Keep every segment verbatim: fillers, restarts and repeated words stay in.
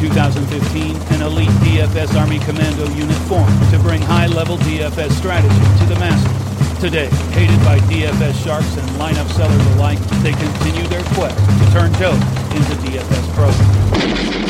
two thousand fifteen, an elite D F S Army Commando unit formed to bring high-level D F S strategy to the masses. Today, hated by D F S sharks and lineup sellers alike, they continue their quest to turn dope into D F S programs.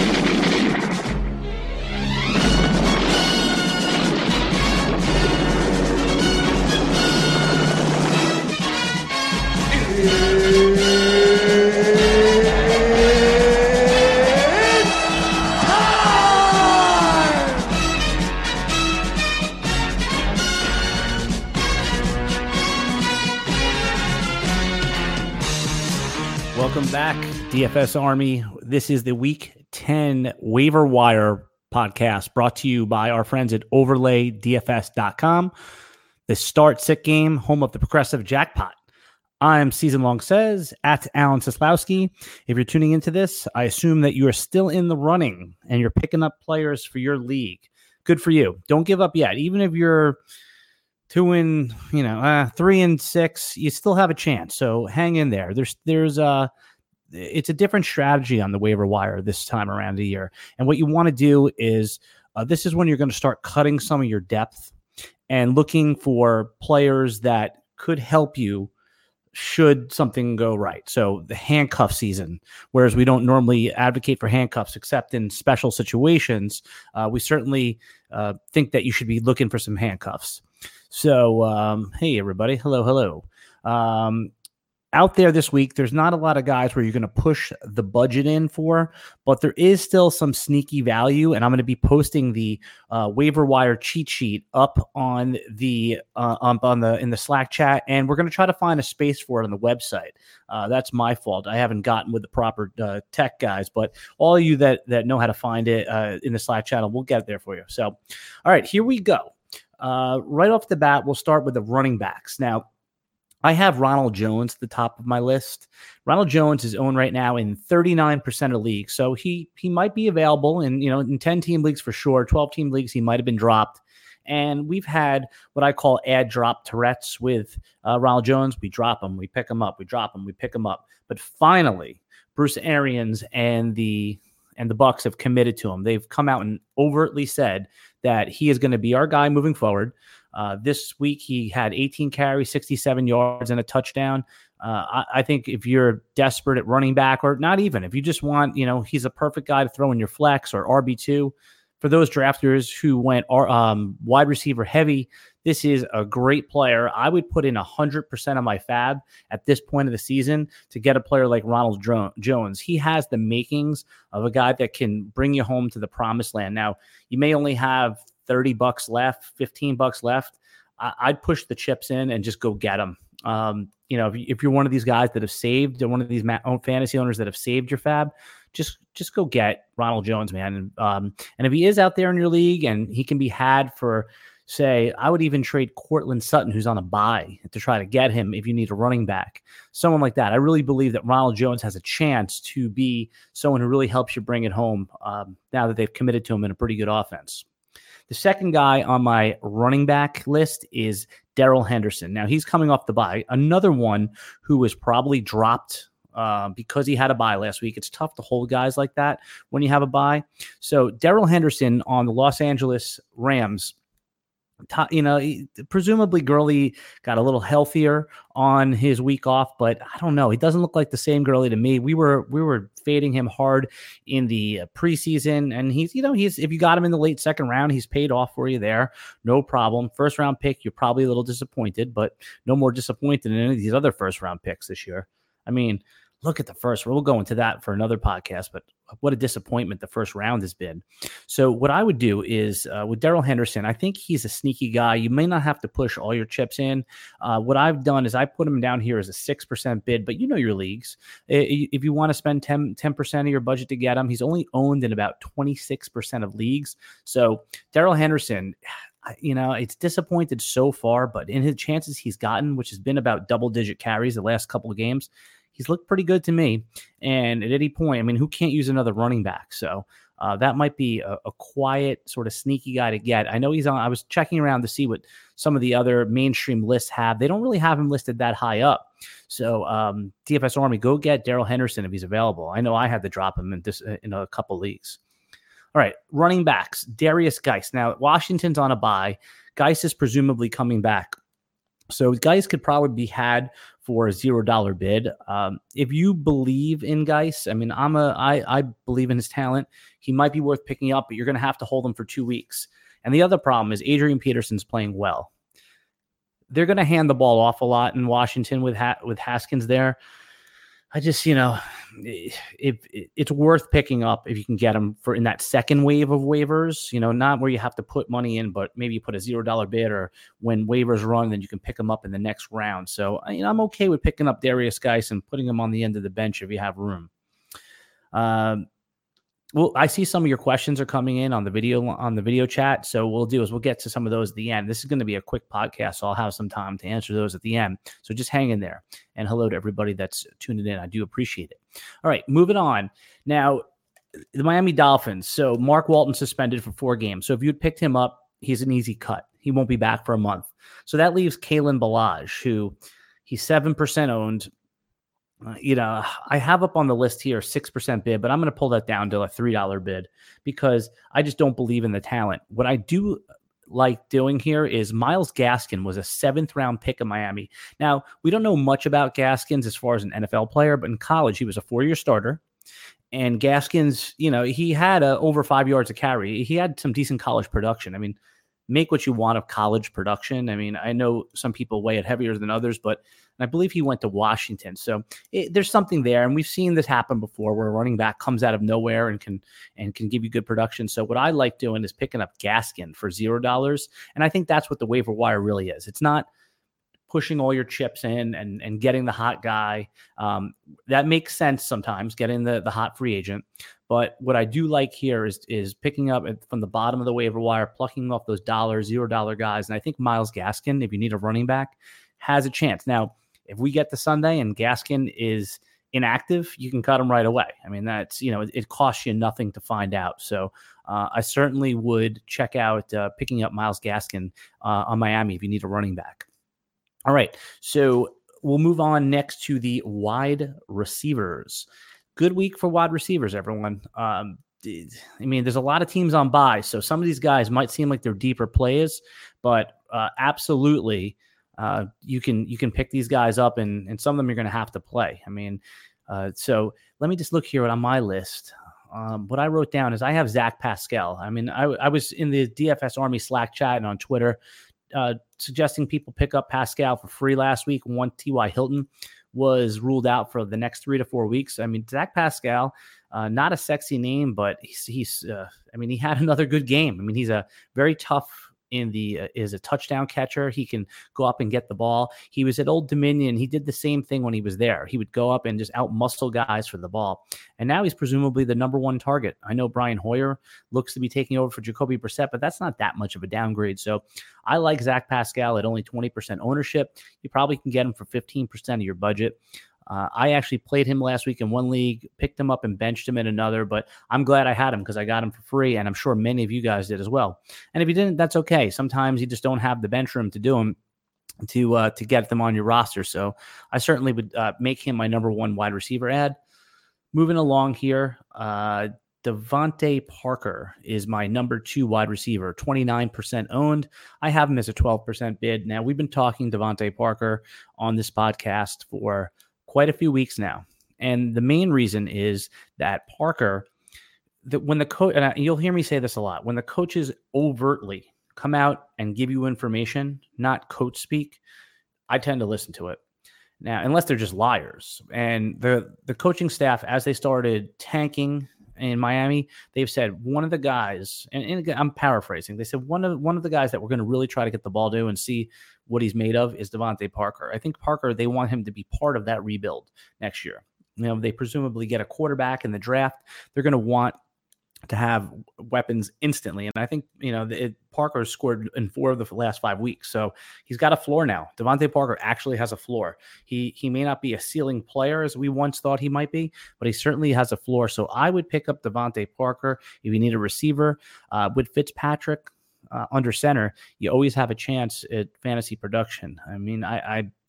Welcome back, D F S Army. This is the Week ten Waiver Wire podcast brought to you by our friends at overlay D F S dot com. The start sit game, home of the progressive jackpot. I'm Season Long Says at Alan Seslowski. If you're tuning into this, I assume that you are still in the running and you're picking up players for your league. Good for you. Don't give up yet. Even if you're two and, you know, uh, three and six, you still have a chance. So hang in there. There's, there's a, it's a different strategy on the waiver wire this time around the year. And what you want to do is, uh, this is when you're going to start cutting some of your depth and looking for players that could help you should something go right. So the handcuff season, whereas we don't normally advocate for handcuffs except in special situations, uh, we certainly uh, think that you should be looking for some handcuffs. So, um, hey, everybody. Hello, hello. Um, out there this week, there's not a lot of guys where you're going to push the budget in for, but there is still some sneaky value, and I'm going to be posting the uh, waiver wire cheat sheet up on the uh, up on the in the Slack chat, and we're going to try to find a space for it on the website. Uh, that's my fault. I haven't gotten with the proper uh, tech guys, but all of you that that know how to find it uh, in the Slack channel, we'll get it there for you. So, all right, here we go. Uh, right off the bat, we'll start with the running backs. Now, I have Ronald Jones at the top of my list. Ronald Jones is owned right now in thirty-nine percent of leagues, so he he might be available in, you know, in ten-team leagues for sure. twelve-team leagues, he might have been dropped. And we've had what I call add drop Tourette's with uh, Ronald Jones. We drop him, we pick him up, we drop him, we pick him up. But finally, Bruce Arians and the and the Bucs have committed to him. They've come out and overtly said that he is going to be our guy moving forward. Uh, this week, he had eighteen carries, sixty-seven yards, and a touchdown. Uh, I, I think if you're desperate at running back, or not even, if you just want, you know, he's a perfect guy to throw in your flex or R B two. For those drafters who went um, wide receiver heavy, this is a great player. I would put in one hundred percent of my fab at this point of the season to get a player like Ronald Jones. He has the makings of a guy that can bring you home to the promised land. Now, you may only have thirty bucks left, fifteen bucks left. I- I'd push the chips in and just go get them. Um, you know, if, if you're one of these guys that have saved, or one of these ma- fantasy owners that have saved your fab, just just go get Ronald Jones, man. And, um, and if he is out there in your league and he can be had for, say, I would even trade Cortland Sutton, who's on a bye, to try to get him if you need a running back, someone like that. I really believe that Ronald Jones has a chance to be someone who really helps you bring it home um, now that they've committed to him in a pretty good offense. The second guy on my running back list is Darrell Henderson. Now, he's coming off the bye. Another one who was probably dropped uh, because he had a bye last week. It's tough to hold guys like that when you have a bye. So Darrell Henderson on the Los Angeles Rams, you know, presumably Gurley got a little healthier on his week off, but I don't know. He doesn't look like the same Gurley to me. We were we were fading him hard in the preseason, and he's, you know, he's if you got him in the late second round, he's paid off for you there, no problem. First round pick, you're probably a little disappointed, but no more disappointed than any of these other first round picks this year. I mean, look at the first. We'll go into that for another podcast, but what a disappointment the first round has been. So what I would do is uh, with Darrell Henderson, I think he's a sneaky guy. You may not have to push all your chips in. Uh, what I've done is I put him down here as a six percent bid, but you know your leagues. If you want to spend ten percent of your budget to get him, he's only owned in about twenty-six percent of leagues. So Darrell Henderson, you know, it's disappointed so far, but in his chances he's gotten, which has been about double-digit carries the last couple of games, he's looked pretty good to me. And at any point, I mean, who can't use another running back? So uh, that might be a, a quiet, sort of sneaky guy to get. I know he's on. I was checking around to see what some of the other mainstream lists have. They don't really have him listed that high up. So um, D F S Army, go get Darrell Henderson if he's available. I know I had to drop him in this in a couple leagues. All right, running backs, Darius Geis. Now, Washington's on a bye. Geis is presumably coming back. So Geis could probably be had for a zero dollar bid. Um, if you believe in Geis, I mean, I'm a, I, I believe in his talent. He might be worth picking up, but you're going to have to hold him for two weeks. And the other problem is Adrian Peterson's playing well. They're going to hand the ball off a lot in Washington with ha- with Haskins there. I just, you know, if, if it's worth picking up if you can get him for in that second wave of waivers, you know, not where you have to put money in, but maybe you put a zero dollar bid, or when waivers run, then you can pick him up in the next round. So, you know, I'm okay with picking up Darius Geis and putting him on the end of the bench if you have room. Um, well, I see some of your questions are coming in on the video on the video chat. So what we'll do is we'll get to some of those at the end. This is going to be a quick podcast, so I'll have some time to answer those at the end. So just hang in there. And hello to everybody that's tuning in. I do appreciate it. All right, moving on. Now, the Miami Dolphins. So Mark Walton suspended for four games. So if you'd picked him up, he's an easy cut. He won't be back for a month. So that leaves Kalen Ballage, who he's seven percent owned. Uh, you know, I have up on the list here six percent bid, but I'm going to pull that down to a three dollar bid because I just don't believe in the talent. What I do like doing here is Myles Gaskin was a seventh round pick of Miami. Now, we don't know much about Gaskins as far as an N F L player, but in college, he was a four-year starter. And Gaskins, you know, he had a, over five yards a carry. He had some decent college production. I mean, make what you want of college production. I mean, I know some people weigh it heavier than others, but I believe he went to Washington. So it, there's something there. And we've seen this happen before where a running back comes out of nowhere and can and can give you good production. So what I like doing is picking up Gaskin for zero dollars. And I think that's what the waiver wire really is. It's not pushing all your chips in and, and getting the hot guy. Um, that makes sense sometimes, getting the, the hot free agent. But what I do like here is, is picking up from the bottom of the waiver wire, plucking off those dollar, zero dollar guys. And I think Myles Gaskin, if you need a running back, has a chance. Now, if we get to Sunday and Gaskin is inactive, you can cut him right away. I mean, that's, you know, it, it costs you nothing to find out. So uh, I certainly would check out uh, picking up Myles Gaskin uh, on Miami if you need a running back. All right, so we'll move on next to the wide receivers. Good week for wide receivers, everyone. Um, I mean, there's a lot of teams on bye, so some of these guys might seem like they're deeper plays, but uh, absolutely, uh, you can you can pick these guys up, and, and some of them you're going to have to play. I mean, uh, so let me just look here on my list. Um, what I wrote down is I have Zach Pascal. I mean, I, I was in the D F S Army Slack chat and on Twitter, Uh, suggesting people pick up Pascal for free last week. One T Y Hilton was ruled out for the next three to four weeks. I mean, Zach Pascal, uh, not a sexy name, but he's, he's uh, I mean, he had another good game. I mean, he's a very tough in the, uh, is a touchdown catcher. He can go up and get the ball. He was at Old Dominion. He did the same thing when he was there. He would go up and just out muscle guys for the ball. And now he's presumably the number one target. I know Brian Hoyer looks to be taking over for Jacoby Brissett, but that's not that much of a downgrade. So I like Zach Pascal at only twenty percent ownership. You probably can get him for fifteen percent of your budget. Uh, I actually played him last week in one league, picked him up and benched him in another, but I'm glad I had him because I got him for free, and I'm sure many of you guys did as well. And if you didn't, that's okay. Sometimes you just don't have the bench room to do them, to uh, to get them on your roster. So I certainly would uh, make him my number one wide receiver ad. Moving along here, uh, Devontae Parker is my number two wide receiver, twenty-nine percent owned. I have him as a twelve percent bid. Now, we've been talking Devontae Parker on this podcast for quite a few weeks now. And the main reason is that Parker, that when the coach, and you'll hear me say this a lot, when the coaches overtly come out and give you information, not coach speak, I tend to listen to it. Now, unless they're just liars. And the, the coaching staff, as they started tanking in Miami, they've said one of the guys, and, and again, I'm paraphrasing, they said one of one of the guys that we're going to really try to get the ball to and see what he's made of is Devontae Parker. I think Parker, they want him to be part of that rebuild next year. You know, they presumably get a quarterback in the draft. They're going to want to have weapons instantly. And I think, you know, it, Parker scored in four of the last five weeks. So he's got a floor now. Devontae Parker actually has a floor. He he may not be a ceiling player as we once thought he might be, but he certainly has a floor. So I would pick up Devontae Parker if you need a receiver. Uh, with Fitzpatrick uh, under center, you always have a chance at fantasy production. I mean, I, I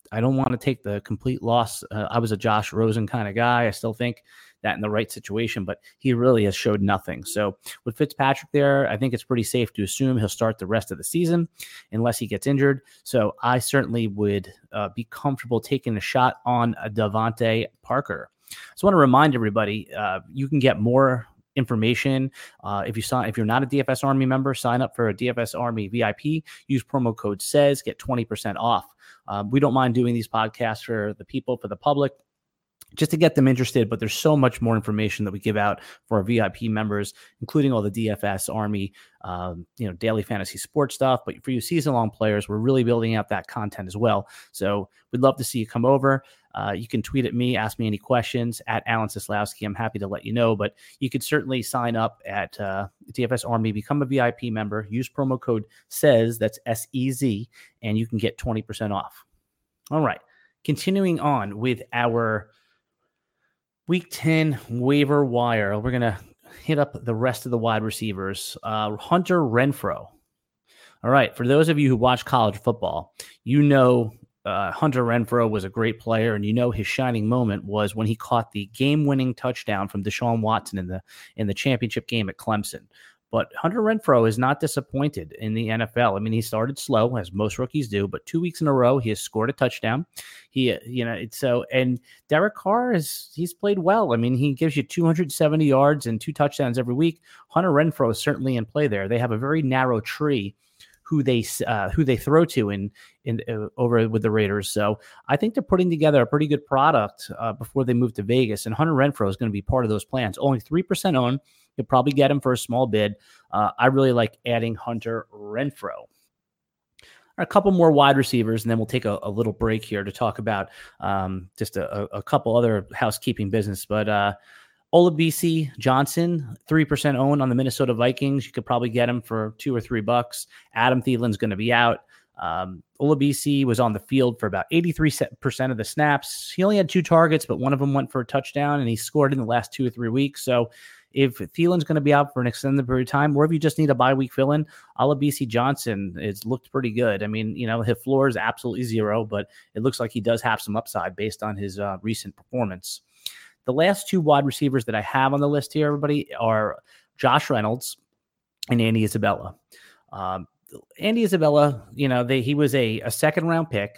I don't want to take the complete loss. Uh, I was a Josh Rosen kind of guy. I still think that in the right situation, but he really has showed nothing. So with Fitzpatrick there, I think it's pretty safe to assume he'll start the rest of the season unless he gets injured. So I certainly would uh, be comfortable taking a shot on a Devontae Parker. I just want to remind everybody, uh, you can get more information. Uh, if you sign, if you're not a D F S Army member, sign up for a D F S Army V I P, use promo code S A Y S, get twenty percent off. Uh, we don't mind doing these podcasts for the people, for the public, just to get them interested, but there's so much more information that we give out for our V I P members, including all the D F S Army, um, you know, daily fantasy sports stuff. But for you season-long players, we're really building out that content as well. So we'd love to see you come over. Uh, you can tweet at me, ask me any questions at Alan Seslowski. I'm happy to let you know, but you could certainly sign up at uh, D F S Army, become a V I P member, use promo code S A Y S, that's S E Z, and you can get twenty percent off. All right, continuing on with our Week ten waiver wire. We're going to hit up the rest of the wide receivers. Uh, Hunter Renfrow. All right. For those of you who watch college football, you know uh, Hunter Renfrow was a great player, and you know his shining moment was when he caught the game-winning touchdown from Deshaun Watson in the in the championship game at Clemson. But Hunter Renfrow is not disappointed in the N F L. I mean, he started slow, as most rookies do, but two weeks in a row, he has scored a touchdown. He, you know, it's so, and Derek Carr is, he's played well. I mean, he gives you two hundred seventy yards and two touchdowns every week. Hunter Renfrow is certainly in play there. They have a very narrow tree who they uh, who they throw to in in uh, over with the Raiders. So I think they're putting together a pretty good product uh, before they move to Vegas. And Hunter Renfrow is going to be part of those plans. Only three percent owned. You'll probably get him for a small bid. Uh, I really like adding Hunter Renfrow. A couple more wide receivers, and then we'll take a, a little break here to talk about um, just a, a couple other housekeeping business. But uh, Olabisi Johnson, three percent owned on the Minnesota Vikings. You could probably get him for two or three bucks. Adam Thielen's going to be out. Um, Olabisi was on the field for about eighty-three percent of the snaps. He only had two targets, but one of them went for a touchdown, and he scored in the last two or three weeks. So if Thielen's going to be out for an extended period of time, or if you just need a bye week fill in, Olabisi Johnson has looked pretty good. I mean, you know, his floor is absolutely zero, but it looks like he does have some upside based on his uh, recent performance. The last two wide receivers that I have on the list here, everybody, are Josh Reynolds and Andy Isabella. Um, Andy Isabella, you know, they, he was a, a second round pick.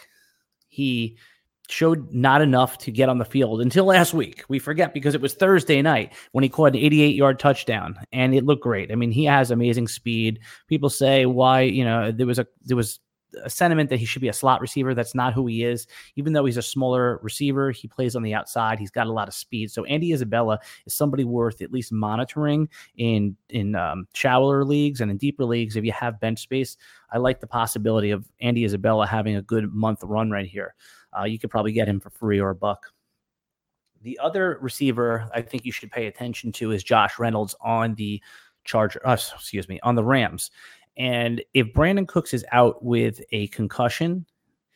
He showed not enough to get on the field until last week. We forget because it was Thursday night when he caught an eighty-eight yard touchdown, and it looked great. I mean, he has amazing speed. People say why, you know, there was a, there was a sentiment that he should be a slot receiver. That's not who he is. Even though he's a smaller receiver, he plays on the outside. He's got a lot of speed. So Andy Isabella is somebody worth at least monitoring in, in um, shallower leagues and in deeper leagues. If you have bench space, I like the possibility of Andy Isabella having a good month run right here. Uh, you could probably get him for free or a buck. The other receiver I think you should pay attention to is Josh Reynolds on the Charger, uh, excuse me, on the Rams. And if Brandon Cooks is out with a concussion,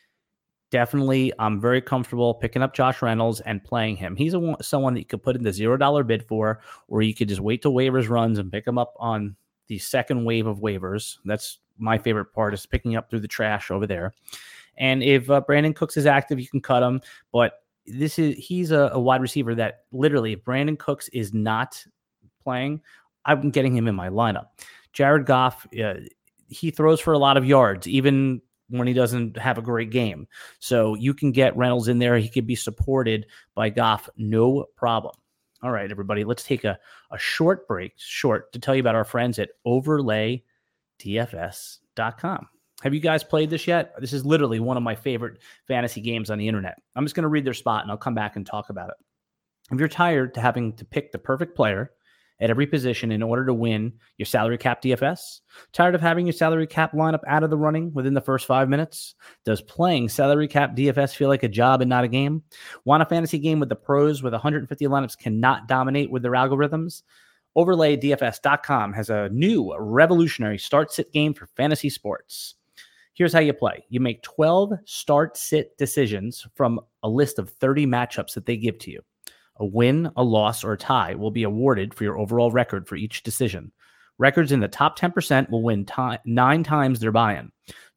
definitely I'm very comfortable picking up Josh Reynolds and playing him. He's a, someone that you could put in the zero dollar bid for, or you could just wait till waivers runs and pick him up on the second wave of waivers. That's my favorite part, is picking up through the trash over there. And if uh, Brandon Cooks is active, you can cut him. But this is he's a, a wide receiver that literally, if Brandon Cooks is not playing, I'm getting him in my lineup. Jared Goff, uh, he throws for a lot of yards, even when he doesn't have a great game. So you can get Reynolds in there. He could be supported by Goff, no problem. All right, everybody, let's take a, a short break, short, to tell you about our friends at overlay D F S dot com. Have you guys played this yet? This is literally one of my favorite fantasy games on the internet. I'm just going to read their spot, and I'll come back and talk about it. If you're tired to having to pick the perfect player at every position in order to win your salary cap D F S, tired of having your salary cap lineup out of the running within the first five minutes? Does playing salary cap D F S feel like a job and not a game? Want a fantasy game with the pros where the one hundred fifty lineups cannot dominate with their algorithms? overlay D F S dot com has a new revolutionary start-sit game for fantasy sports. Here's how you play. You make twelve start-sit decisions from a list of thirty matchups that they give to you. A win, a loss, or a tie will be awarded for your overall record for each decision. Records in the top ten percent will win t- nine times their buy-in.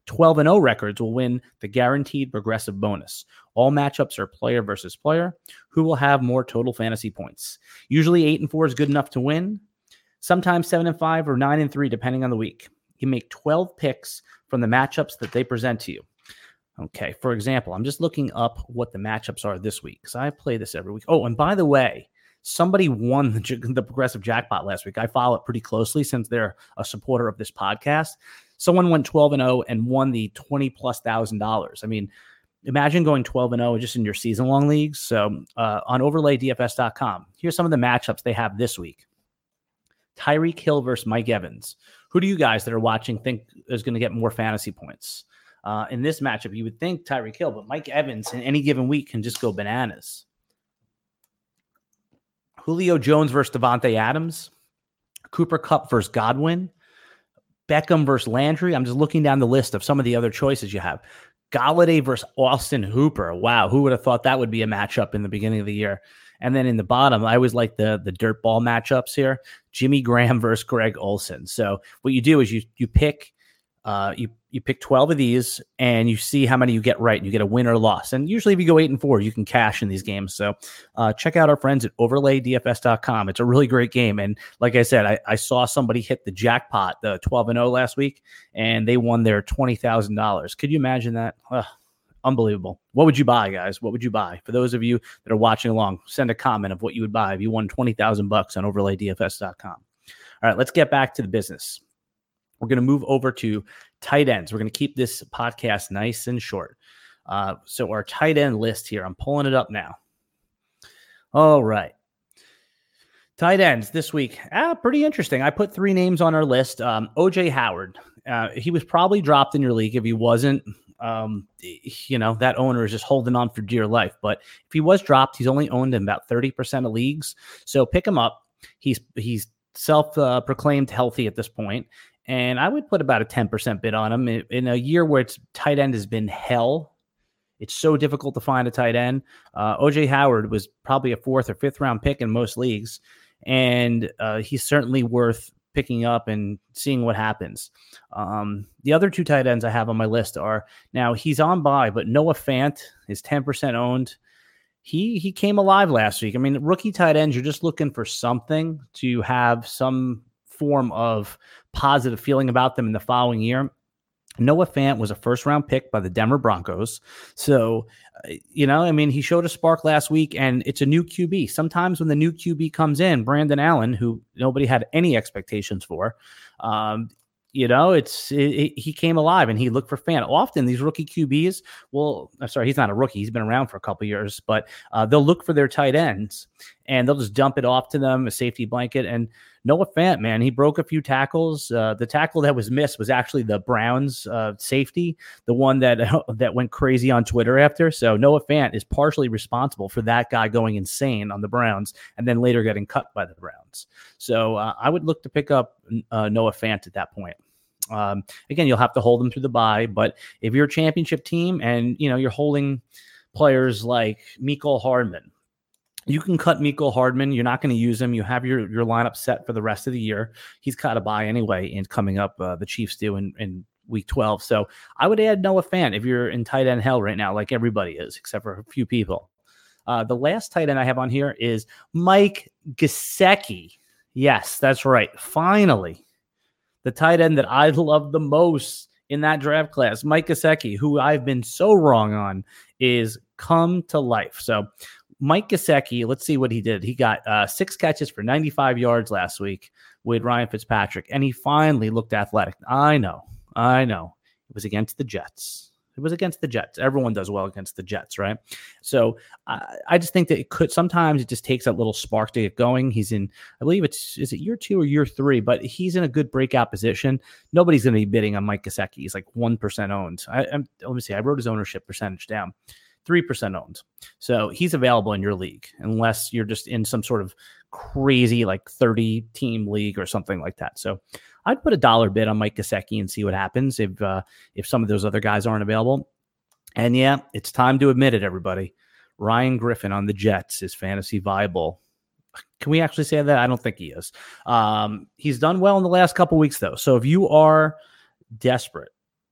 twelve and oh records will win the guaranteed progressive bonus. All matchups are player versus player. Who will have more total fantasy points? Usually eight and four is good enough to win. Sometimes seven and five or nine and three, depending on the week. You make twelve picks from the matchups that they present to you. Okay, for example, I'm just looking up what the matchups are this week because I play this every week. Oh, and by the way, somebody won the, the progressive jackpot last week. I follow it pretty closely since they're a supporter of this podcast. Someone went twelve and oh and won the twenty plus thousand dollars. I mean, imagine going twelve and oh just in your season long leagues. So uh, on overlay D F S dot com, here's some of the matchups they have this week. Tyreek Hill versus Mike Evans. Who do you guys that are watching think is going to get more fantasy points? Uh, in this matchup, you would think Tyreek Hill, but Mike Evans in any given week can just go bananas. Julio Jones versus Devontae Adams. Cooper Kupp versus Godwin. Beckham versus Landry. I'm just looking down the list of some of the other choices you have. Golladay versus Austin Hooper. Wow, who would have thought that would be a matchup in the beginning of the year? And then in the bottom, I always like the, the dirt ball matchups here. Jimmy Graham versus Greg Olsen. So what you do is you you pick uh, you you pick twelve of these and you see how many you get right and you get a win or loss. And usually if you go eight and four, you can cash in these games. So uh, check out our friends at overlay D F S dot com. It's a really great game. And like I said, I, I saw somebody hit the jackpot, the twelve and oh last week, and they won their twenty thousand dollars. Could you imagine that? Ugh, unbelievable. What would you buy, guys? What would you buy? For those of you that are watching along, send a comment of what you would buy if you won twenty thousand bucks on overlay D F S dot com. All right, let's get back to the business. We're going to move over to tight ends. We're going to keep this podcast nice and short. Uh, so our tight end list here, I'm pulling it up now. All right. Tight ends this week. Ah, pretty interesting. I put three names on our list. Um, O J Howard. Uh, he was probably dropped in your league. If he wasn't, um, you know, that owner is just holding on for dear life. But if he was dropped, he's only owned in about thirty percent of leagues. So pick him up. He's, he's self-proclaimed uh, healthy at this point. And I would put about a ten percent bid on him in, in a year where its tight end has been hell. It's so difficult to find a tight end. Uh, O J Howard was probably a fourth or fifth round pick in most leagues. And uh, he's certainly worth picking up and seeing what happens. Um, the other two tight ends I have on my list are, now he's on bye, but Noah Fant is ten percent owned. He he came alive last week. I mean, rookie tight ends, you're just looking for something to have some form of positive feeling about them in the following year. Noah Fant was a first round pick by the Denver Broncos. So, uh, you know, I mean, he showed a spark last week and it's a new Q B. Sometimes when the new Q B comes in, Brandon Allen, who nobody had any expectations for, um, you know, it's it, it, he came alive and he looked for Fant. Often these rookie Q Bs, well, I'm sorry, he's not a rookie. He's been around for a couple of years, but uh, they'll look for their tight ends and they'll just dump it off to them, a safety blanket. And Noah Fant, man, he broke a few tackles. Uh, the tackle that was missed was actually the Browns uh, safety, the one that that went crazy on Twitter after. So Noah Fant is partially responsible for that guy going insane on the Browns and then later getting cut by the Browns. So uh, I would look to pick up uh, Noah Fant at that point. Um, again, you'll have to hold them through the bye, but if you're a championship team and you know you're holding players like Mecole Hardman, you can cut Mecole Hardman. You're not going to use him. You have your, your lineup set for the rest of the year. He's got a bye anyway, and coming up, uh, the Chiefs do in, in week twelve. So I would add Noah Fant if you're in tight end hell right now, like everybody is, except for a few people. Uh, the last tight end I have on here is Mike Gesicki. Yes, that's right. Finally, the tight end that I love the most in that draft class, Mike Gesicki, who I've been so wrong on, is come to life. So Mike Gesicki, let's see what he did. He got uh, six catches for ninety-five yards last week with Ryan Fitzpatrick, and he finally looked athletic. I know, I know. It was against the Jets. It was against the Jets. Everyone does well against the Jets, right? So uh, I just think that it could, sometimes it just takes that little spark to get going. He's in, I believe it's, is it year two or year three, but he's in a good breakout position. Nobody's going to be bidding on Mike Gesicki. He's like one percent owned. I, I'm, let me see. I wrote his ownership percentage down. three percent owned. So he's available in your league unless you're just in some sort of crazy like thirty team league or something like that. So I'd put a dollar bid on Mike Gesicki and see what happens if uh, if some of those other guys aren't available. And yeah, it's time to admit it, everybody. Ryan Griffin on the Jets is fantasy viable. Can we actually say that? I don't think he is. Um, he's done well in the last couple weeks, though. So if you are desperate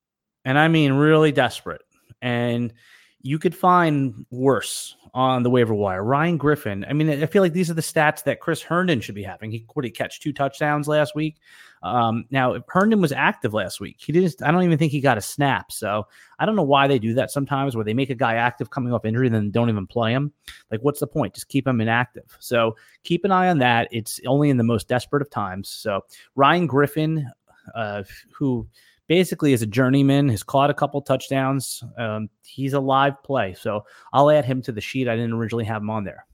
and I mean really desperate. And you could find worse on the waiver wire. Ryan Griffin. I mean, I feel like these are the stats that Chris Herndon should be having. He what did he catch two touchdowns last week. Um, now, if Herndon was active last week, he didn't. I don't even think he got a snap. So I don't know why they do that sometimes, where they make a guy active coming off injury and then don't even play him. Like, what's the point? Just keep him inactive. So keep an eye on that. It's only in the most desperate of times. So Ryan Griffin, uh, who basically is a journeyman, has caught a couple touchdowns. Um, he's a live play. So I'll add him to the sheet. I didn't originally have him on there.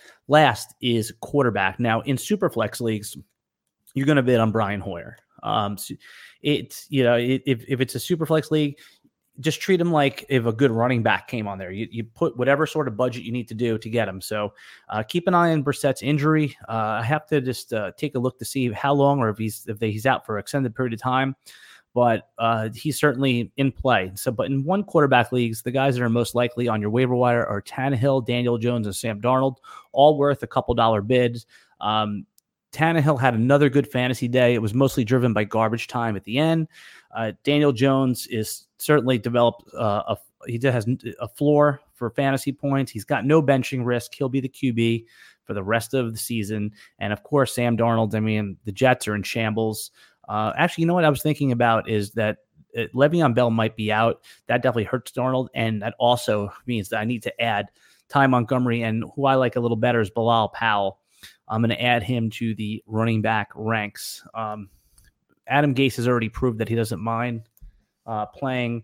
Last is quarterback. Now, in Superflex leagues, you're going to bid on Brian Hoyer. Um, it's, you know, if, if it's a Superflex league, just treat him like if a good running back came on there. You, you put whatever sort of budget you need to do to get him. So uh, keep an eye on Brissett's injury. Uh, I have to just uh, take a look to see how long, or if he's if they, he's out for an extended period of time. But uh, he's certainly in play. So, but in one quarterback leagues, the guys that are most likely on your waiver wire are Tannehill, Daniel Jones, and Sam Darnold, all worth a couple dollar bids. Um, Tannehill had another good fantasy day. It was mostly driven by garbage time at the end. Uh, Daniel Jones is certainly developed uh, a he has a floor for fantasy points. He's got no benching risk. He'll be the Q B for the rest of the season. And of course, Sam Darnold. I mean, the Jets are in shambles. Uh, actually, you know what I was thinking about is that uh, Le'Veon Bell might be out. That definitely hurts Darnold, and that also means that I need to add Ty Montgomery, and who I like a little better is Bilal Powell. I'm going to add him to the running back ranks. Um, Adam Gase has already proved that he doesn't mind uh, playing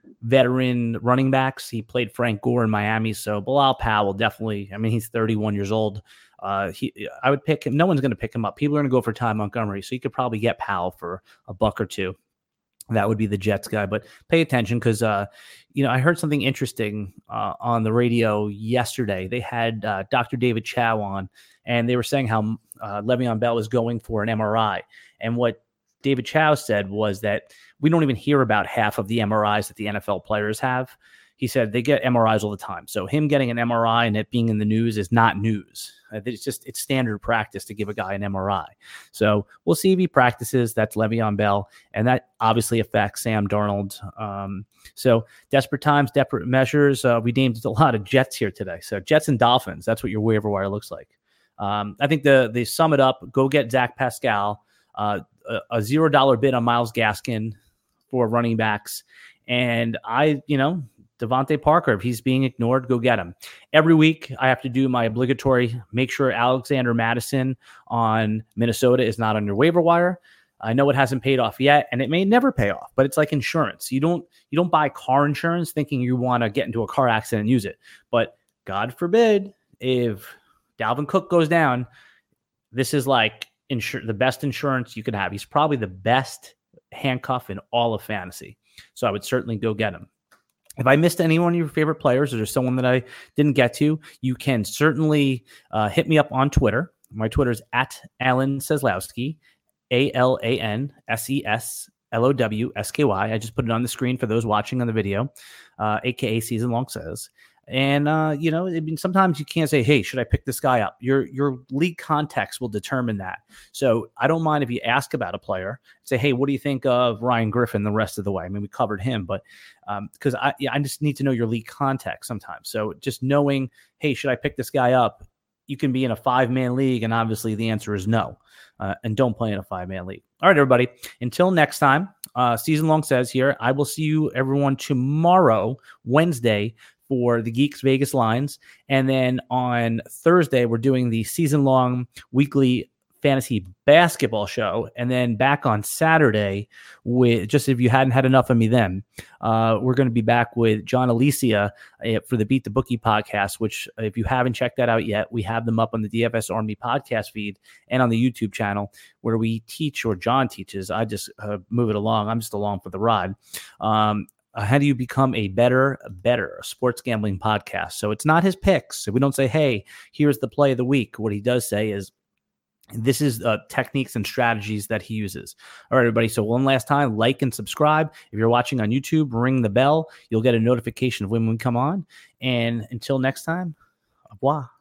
veteran running backs. He played Frank Gore in Miami, so Bilal Powell definitely. I mean, he's thirty-one years old. Uh, he, I would pick him. No one's going to pick him up. People are going to go for Ty Montgomery, so you could probably get Powell for a buck or two. That would be the Jets guy, but pay attention because, uh, you know, I heard something interesting uh, on the radio yesterday. They had uh, Doctor David Chow on, and they were saying how uh, Le'Veon Bell is going for an M R I. And what David Chow said was that we don't even hear about half of the M R Is that the N F L players have. He said they get M R Is all the time. So him getting an M R I and it being in the news is not news. It's just, it's standard practice to give a guy an M R I. So we'll see if he practices. That's Le'Veon Bell. And that obviously affects Sam Darnold. Um, so desperate times, desperate measures. Uh, we named a lot of Jets here today. So Jets and Dolphins, that's what your waiver wire looks like. Um, I think the, they sum it up, go get Zach Pascal, uh, a, a zero dollar bid on Myles Gaskin for running backs. And I, you know, Devontae Parker, if he's being ignored, go get him. Every week, I have to do my obligatory, make sure Alexander Mattison on Minnesota is not on your waiver wire. I know it hasn't paid off yet, and it may never pay off, but it's like insurance. You don't you don't buy car insurance thinking you want to get into a car accident and use it. But God forbid, if Dalvin Cook goes down, this is like insur- the best insurance you could have. He's probably the best handcuff in all of fantasy. So I would certainly go get him. If I missed any one of your favorite players or there's someone that I didn't get to, you can certainly uh, hit me up on Twitter. My Twitter is at Alan Seslowsky, A L A N S E S L O W S K Y. I just put it on the screen for those watching on the video, uh, A K A Season Long Says. And, uh, you know, I mean, sometimes you can't say, hey, should I pick this guy up? Your your league context will determine that. So I don't mind if you ask about a player, say, hey, what do you think of Ryan Griffin the rest of the way? I mean, we covered him, but because um, I, yeah, I just need to know your league context sometimes. So just knowing, hey, should I pick this guy up? You can be in a five-man league, and obviously the answer is no. Uh, and don't play in a five-man league. All right, everybody. Until next time, uh, Season Long Says here. I will see you, everyone, tomorrow, Wednesday, for the Geeks Vegas lines. And then on Thursday, we're doing the season-long weekly fantasy basketball show. And then back on Saturday, with just if you hadn't had enough of me then, uh, we're going to be back with John Alicia uh, for the Beat the Bookie podcast, which if you haven't checked that out yet, we have them up on the D F S Army podcast feed and on the YouTube channel where we teach, or John teaches. I just uh, move it along. I'm just along for the ride. Um, Uh, how do you become a better, better sports gambling podcast? So it's not his picks. So we don't say, hey, here's the play of the week. What he does say is, this is uh, techniques and strategies that he uses. All right, everybody. So one last time, like and subscribe. If you're watching on YouTube, ring the bell. You'll get a notification of when we come on. And until next time, au revoir.